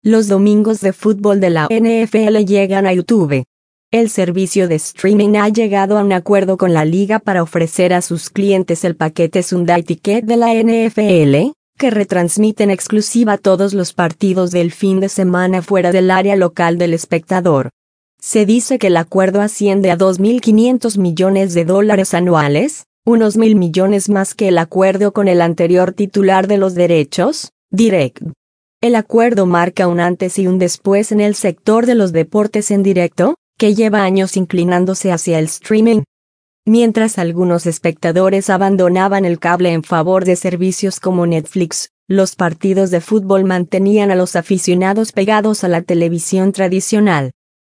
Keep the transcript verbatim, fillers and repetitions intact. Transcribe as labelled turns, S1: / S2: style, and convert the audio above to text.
S1: Los domingos de fútbol de la N F L llegan a YouTube. El servicio de streaming ha llegado a un acuerdo con la liga para ofrecer a sus clientes el paquete Sunday Ticket de la N F L, que retransmite en exclusiva todos los partidos del fin de semana fuera del área local del espectador. Se dice que el acuerdo asciende a dos mil quinientos millones de dólares anuales, unos mil millones más que el acuerdo con el anterior titular de los derechos, DirecTV. El acuerdo marca un antes y un después en el sector de los deportes en directo, que lleva años inclinándose hacia el streaming. Mientras algunos espectadores abandonaban el cable en favor de servicios como Netflix, los partidos de fútbol mantenían a los aficionados pegados a la televisión tradicional.